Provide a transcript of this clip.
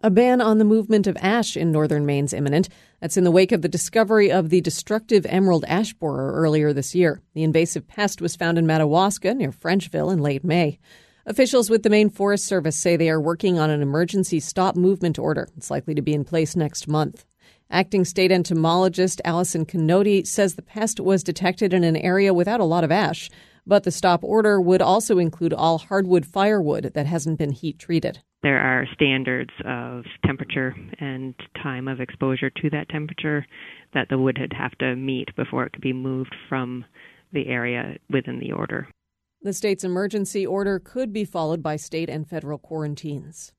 A ban on the movement of ash in northern Maine's imminent. That's in the wake of the discovery of the destructive emerald ash borer earlier this year. The invasive pest was found in Madawaska near Frenchville in late May. Officials with the Maine Forest Service say they are working on an emergency stop movement order. It's likely to be in place next month. Acting state entomologist Allison Canody says the pest was detected in an area without a lot of ash, but the stop order would also include all hardwood firewood that hasn't been heat treated. There are standards of temperature and time of exposure to that temperature that the wood would have to meet before it could be moved from the area within the order. The state's emergency order could be followed by state and federal quarantines.